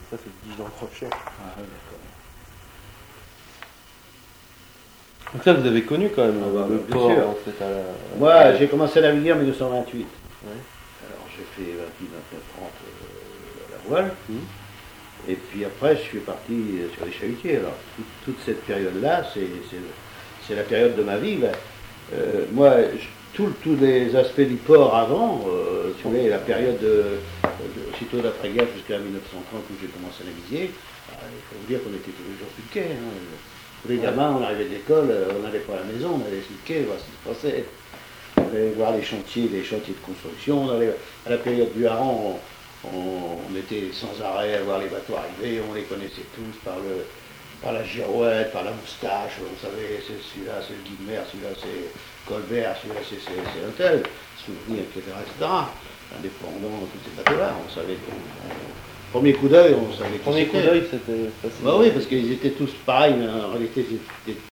ça c'est 10 ans crochet. Ah, ouais, d'accord. Donc ça vous avez connu quand même le bien port sûr. en fait à la... Moi, j'ai commencé à naviguer en 1928. Ouais. Alors, j'ai fait 28, 29, 30 à la voile. Et puis après, je suis parti sur les chalutiers. Alors, toute cette période-là, c'est la période de ma vie. Ben, moi, tous les aspects du port avant, si vous voulez, la période aussitôt d'après-guerre jusqu'à 1930 où j'ai commencé à naviguer, il faut vous dire qu'on était tous les jours sur le quai. Hein. Tous les gamins, on arrivait de l'école, on n'allait pas à la maison, on allait sur le quai, voir ce qui se passait. On allait voir les chantiers de construction. On allait, à la période du hareng, on était sans arrêt à voir les bateaux arriver, on les connaissait tous par la girouette, par la moustache, on savait c'est celui-là c'est le Guilmer, celui-là c'est Colbert, celui-là c'est Hôtel, Souvenir, etc., etc. Indépendant, tous ces bateaux-là, on savait. Premier coup d'œil, on savait qui Premier coup c'était. d'œil c'était facile. Bah oui, parce qu'ils étaient tous pareils, mais en réalité ils étaient